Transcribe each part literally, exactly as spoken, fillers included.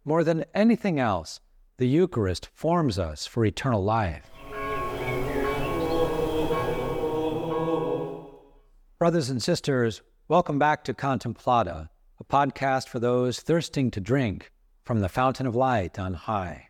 More than anything else, the Eucharist forms us for eternal life. Brothers and sisters, welcome back to Contemplata, a podcast for those thirsting to drink from the fountain of light on high.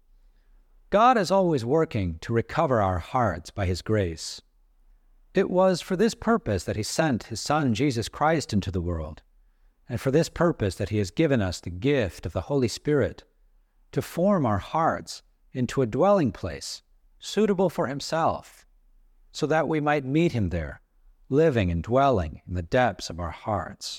God is always working to recover our hearts by His grace. It was for this purpose that He sent His Son, Jesus Christ, into the world, and for this purpose that He has given us the gift of the Holy Spirit to form our hearts into a dwelling place suitable for Himself, so that we might meet Him there, living and dwelling in the depths of our hearts.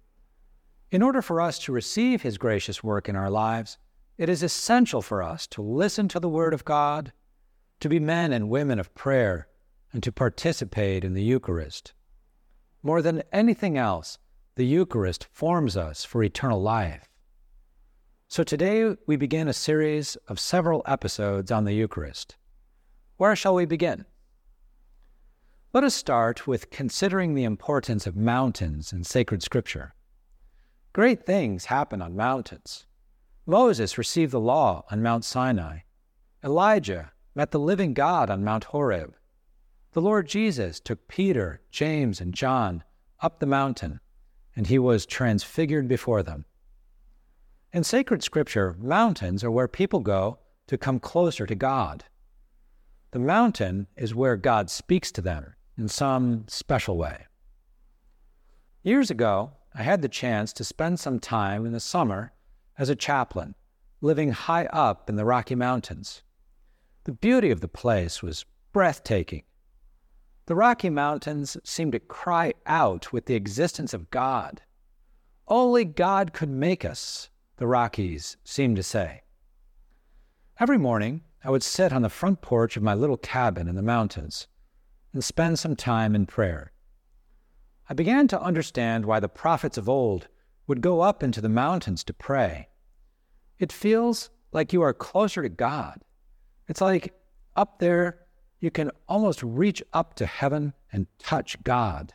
In order for us to receive His gracious work in our lives, it is essential for us to listen to the Word of God, to be men and women of prayer, and to participate in the Eucharist. More than anything else, the Eucharist forms us for eternal life. So today we begin a series of several episodes on the Eucharist. Where shall we begin? Let us start with considering the importance of mountains in sacred Scripture. Great things happen on mountains. Moses received the law on Mount Sinai. Elijah met the living God on Mount Horeb. The Lord Jesus took Peter, James, and John up the mountain, and He was transfigured before them. In sacred Scripture, mountains are where people go to come closer to God. The mountain is where God speaks to them in some special way. Years ago, I had the chance to spend some time in the summer as a chaplain, living high up in the Rocky Mountains. The beauty of the place was breathtaking. The Rocky Mountains seemed to cry out with the existence of God. Only God could make us, the Rockies seemed to say. Every morning, I would sit on the front porch of my little cabin in the mountains and spend some time in prayer. I began to understand why the prophets of old would go up into the mountains to pray. It feels like you are closer to God. It's like up there you can almost reach up to heaven and touch God.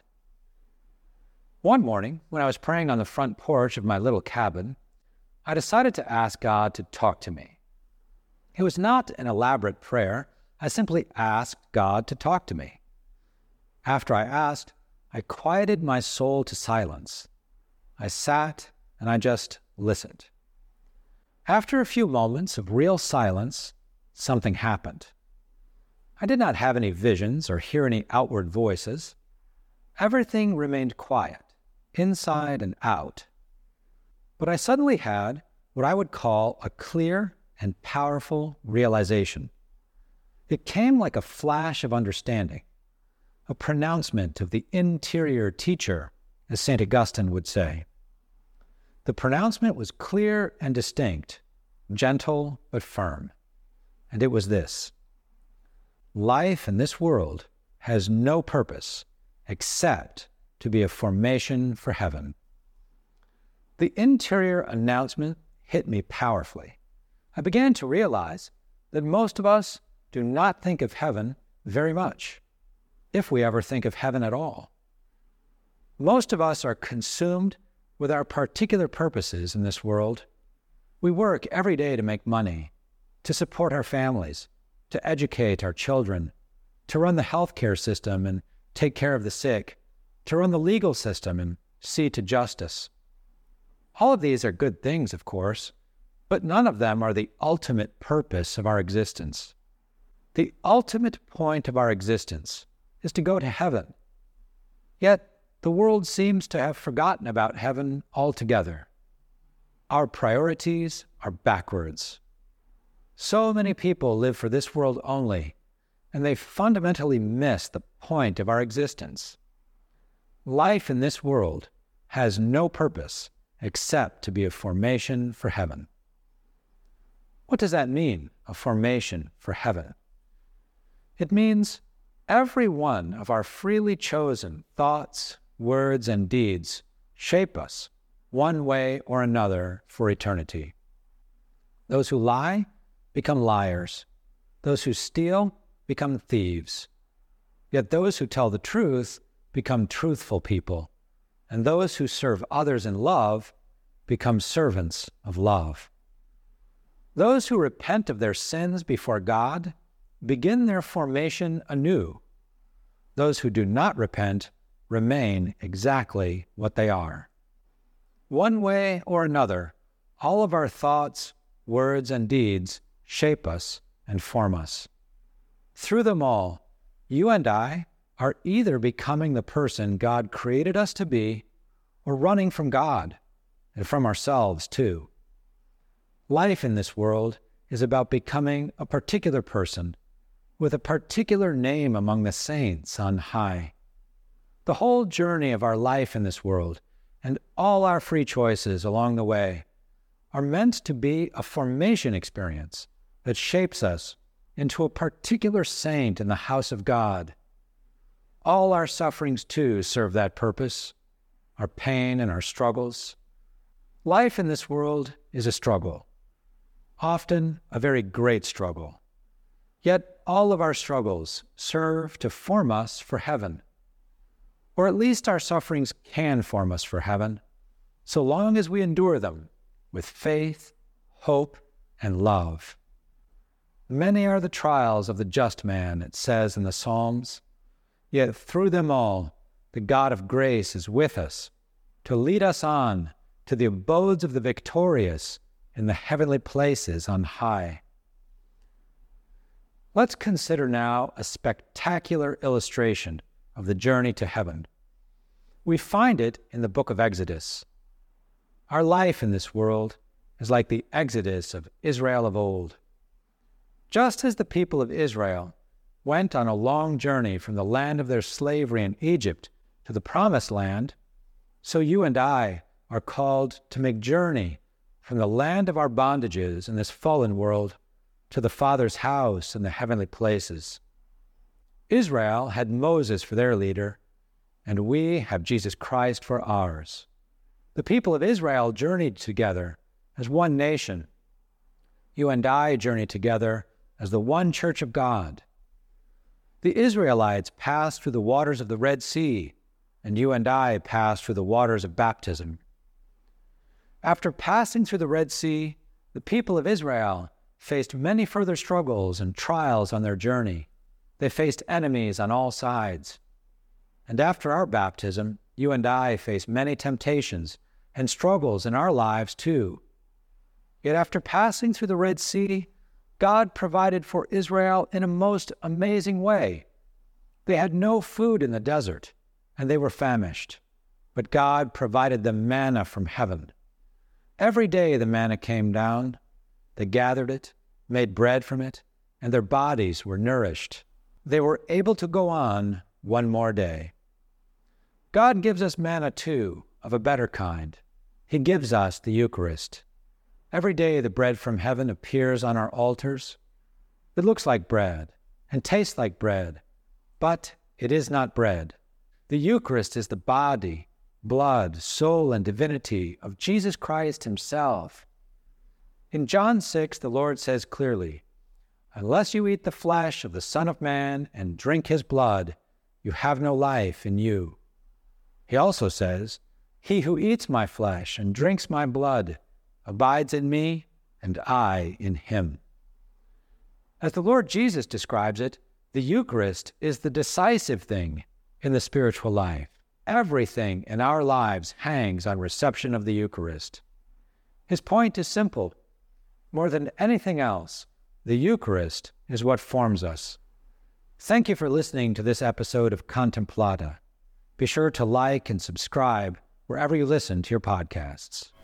One morning, when I was praying on the front porch of my little cabin, I decided to ask God to talk to me. It was not an elaborate prayer. I simply asked God to talk to me. After I asked, I quieted my soul to silence. I sat and I just listened. After a few moments of real silence, something happened. I did not have any visions or hear any outward voices. Everything remained quiet, inside and out. But I suddenly had what I would call a clear and powerful realization. It came like a flash of understanding, a pronouncement of the interior teacher, as Saint Augustine would say. The pronouncement was clear and distinct, gentle but firm, and it was this: life in this world has no purpose except to be a formation for heaven. The interior announcement hit me powerfully. I began to realize that most of us do not think of heaven very much, if we ever think of heaven at all. Most of us are consumed with our particular purposes in this world. We work every day to make money, to support our families, to educate our children, to run the healthcare system and take care of the sick, to run the legal system and see to justice. All of these are good things, of course, but none of them are the ultimate purpose of our existence. The ultimate point of our existence is to go to heaven. Yet, the world seems to have forgotten about heaven altogether. Our priorities are backwards. So many people live for this world only, and they fundamentally miss the point of our existence. Life in this world has no purpose except to be a formation for heaven. What does that mean, a formation for heaven? It means every one of our freely chosen thoughts, words, and deeds shape us one way or another for eternity. Those who lie become liars. Those who steal become thieves. Yet those who tell the truth become truthful people, and those who serve others in love become servants of love. Those who repent of their sins before God begin their formation anew. Those who do not repent remain exactly what they are. One way or another, all of our thoughts, words, and deeds shape us and form us. Through them all, you and I are either becoming the person God created us to be or running from God and from ourselves too. Life in this world is about becoming a particular person with a particular name among the saints on high. The whole journey of our life in this world and all our free choices along the way are meant to be a formation experience that shapes us into a particular saint in the house of God. All our sufferings, too, serve that purpose, our pain and our struggles. Life in this world is a struggle, often a very great struggle. Yet all of our struggles serve to form us for heaven. Or at least our sufferings can form us for heaven, so long as we endure them with faith, hope, and love. Many are the trials of the just man, it says in the Psalms, yet through them all the God of grace is with us to lead us on to the abodes of the victorious in the heavenly places on high. Let's consider now a spectacular illustration of the journey to heaven. We find it in the book of Exodus. Our life in this world is like the Exodus of Israel of old. Just as the people of Israel went on a long journey from the land of their slavery in Egypt to the Promised Land, so you and I are called to make journey from the land of our bondages in this fallen world to the Father's house in the heavenly places. Israel had Moses for their leader, and we have Jesus Christ for ours. The people of Israel journeyed together as one nation. You and I journey together as the one church of God. The Israelites passed through the waters of the Red Sea, and you and I passed through the waters of baptism. After passing through the Red Sea, the people of Israel faced many further struggles and trials on their journey. They faced enemies on all sides. And after our baptism, you and I face many temptations and struggles in our lives too. Yet after passing through the Red Sea, God provided for Israel in a most amazing way. They had no food in the desert, and they were famished. But God provided them manna from heaven. Every day the manna came down. They gathered it, made bread from it, and their bodies were nourished. They were able to go on one more day. God gives us manna too, of a better kind. He gives us the Eucharist. Every day the bread from heaven appears on our altars. It looks like bread and tastes like bread, but it is not bread. The Eucharist is the body, blood, soul, and divinity of Jesus Christ himself. In John six, the Lord says clearly, "Unless you eat the flesh of the Son of Man and drink his blood, you have no life in you." He also says, "He who eats my flesh and drinks my blood abides in me, and I in him." As the Lord Jesus describes it, the Eucharist is the decisive thing in the spiritual life. Everything in our lives hangs on reception of the Eucharist. His point is simple. More than anything else, the Eucharist is what forms us. Thank you for listening to this episode of Contemplata. Be sure to like and subscribe wherever you listen to your podcasts.